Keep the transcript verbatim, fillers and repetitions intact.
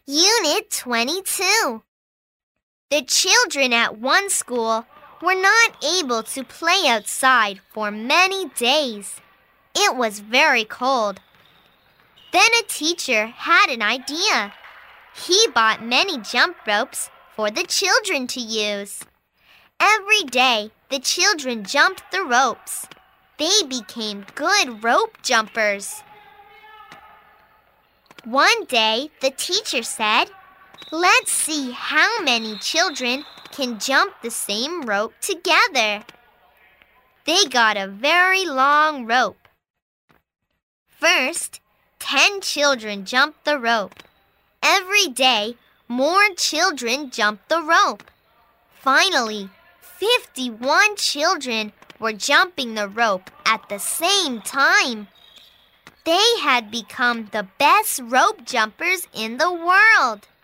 Unit twenty-two. The children at one school were not able to play outside for many days. It was very cold. Then a teacher had an idea. He bought many jump ropes for the children to use. Every day, the children jumped the ropes. They became good rope jumpers. One day, the teacher said, "Let's see how many children can jump the same rope together." They got a very long rope. First, ten children jumped the rope. Every day, more children jumped the rope. Finally, fifty-one children were jumping the rope at the same time. They had become the best rope jumpers in the world.